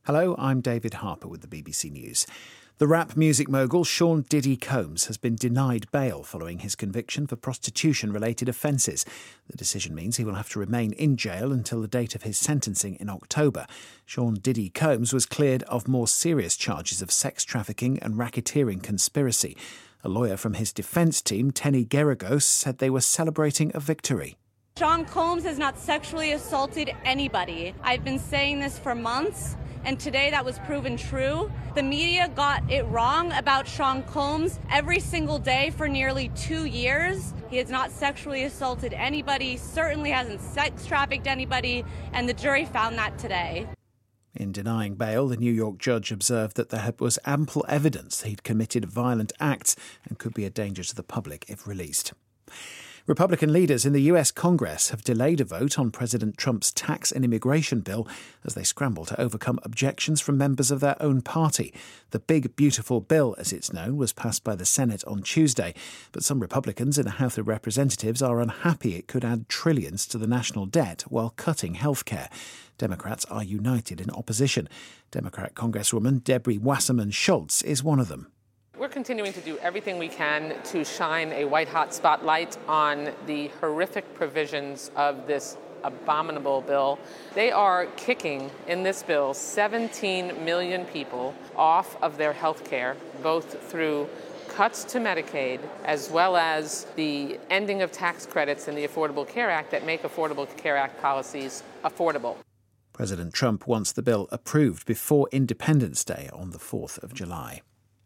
Hello, I'm David Harper with the BBC News. The rap music mogul Sean Diddy Combs has been denied bail following his conviction for prostitution-related offences. The decision means he will have to remain in jail until the date of his sentencing in October. Sean Diddy Combs was cleared of more serious charges of sex trafficking and racketeering conspiracy. A lawyer from his defence team, Tenny Geragos, said they were celebrating a victory. Sean Combs has not sexually assaulted anybody. I've been saying this for months, and today that was proven true. The media got it wrong about Sean Combs every single day for nearly 2 years. He has not sexually assaulted anybody, certainly hasn't sex trafficked anybody, and the jury found that today. In denying bail, the New York judge observed that there was ample evidence that he'd committed violent acts and could be a danger to the public if released. Republican leaders in the US Congress have delayed a vote on President Trump's tax and immigration bill as they scramble to overcome objections from members of their own party. The Big Beautiful Bill, as it's known, was passed by the Senate on Tuesday, but some Republicans in the House of Representatives are unhappy it could add trillions to the national debt while cutting healthcare. Democrats are united in opposition. Democrat Congresswoman Debbie Wasserman Schultz is one of them. We're continuing to do everything we can to shine a white-hot spotlight on the horrific provisions of this abominable bill. They are kicking, in this bill, 17 million people off of their health care, both through cuts to Medicaid, as well as the ending of tax credits in the Affordable Care Act that make Affordable Care Act policies affordable. President Trump wants the bill approved before Independence Day on the 4th of July.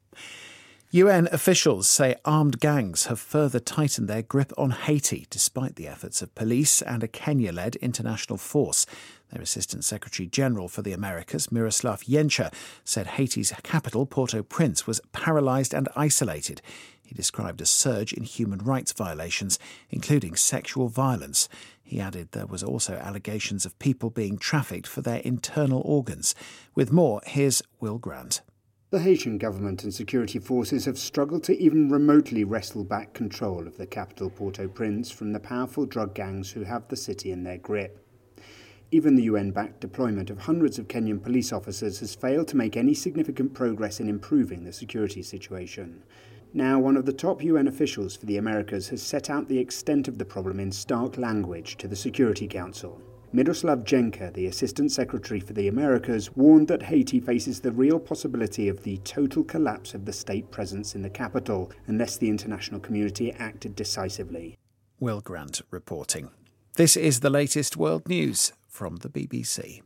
UN officials say armed gangs have further tightened their grip on Haiti despite the efforts of police and a Kenya-led international force. Their Assistant Secretary General for the Americas, Miroslav Yencha, said Haiti's capital, Port-au-Prince, was paralysed and isolated. He described a surge in human rights violations, including sexual violence. He added there was also allegations of people being trafficked for their internal organs. With more, here's Will Grant. The Haitian government and security forces have struggled to even remotely wrestle back control of the capital Port-au-Prince from the powerful drug gangs who have the city in their grip. Even the UN-backed deployment of hundreds of Kenyan police officers has failed to make any significant progress in improving the security situation. Now, one of the top UN officials for the Americas has set out the extent of the problem in stark language to the Security Council. Miroslav Jenka, the Assistant Secretary for the Americas, warned that Haiti faces the real possibility of the total collapse of the state presence in the capital unless the international community acted decisively. Will Grant reporting. This is the latest world news from the BBC.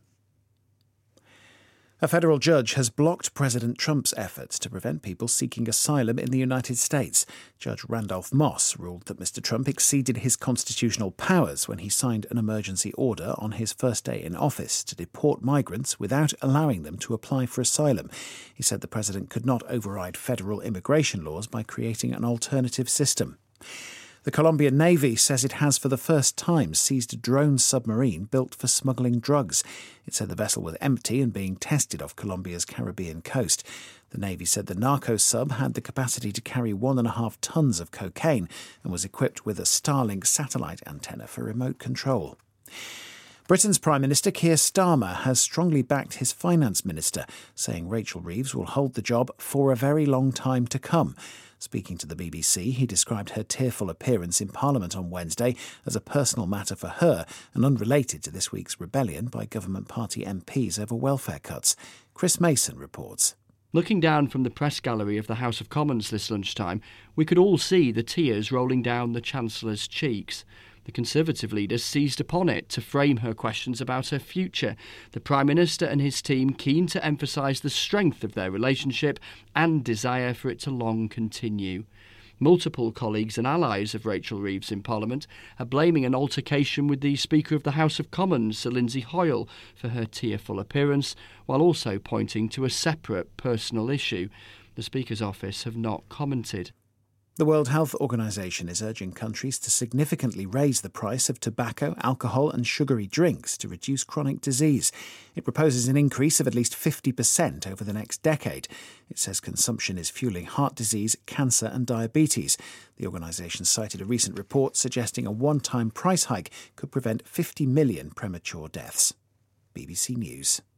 A federal judge has blocked President Trump's efforts to prevent people seeking asylum in the United States. Judge Randolph Moss ruled that Mr. Trump exceeded his constitutional powers when he signed an emergency order on his first day in office to deport migrants without allowing them to apply for asylum. He said the president could not override federal immigration laws by creating an alternative system. The Colombian Navy says it has for the first time seized a drone submarine built for smuggling drugs. It said the vessel was empty and being tested off Colombia's Caribbean coast. The Navy said the narco sub had the capacity to carry 1.5 tons of cocaine and was equipped with a Starlink satellite antenna for remote control. Britain's Prime Minister Keir Starmer has strongly backed his finance minister, saying Rachel Reeves will hold the job for a very long time to come. Speaking to the BBC, he described her tearful appearance in Parliament on Wednesday as a personal matter for her and unrelated to this week's rebellion by government party MPs over welfare cuts. Chris Mason reports. Looking down from the press gallery of the House of Commons this lunchtime, we could all see the tears rolling down the Chancellor's cheeks. The Conservative leader seized upon it to frame her questions about her future. The Prime Minister and his team keen to emphasise the strength of their relationship and desire for it to long continue. Multiple colleagues and allies of Rachel Reeves in Parliament are blaming an altercation with the Speaker of the House of Commons, Sir Lindsay Hoyle, for her tearful appearance, while also pointing to a separate personal issue. The Speaker's office have not commented. The World Health Organization is urging countries to significantly raise the price of tobacco, alcohol and sugary drinks to reduce chronic disease. It proposes an increase of at least 50% over the next decade. It says consumption is fueling heart disease, cancer and diabetes. The organisation cited a recent report suggesting a one-time price hike could prevent 50 million premature deaths. BBC News.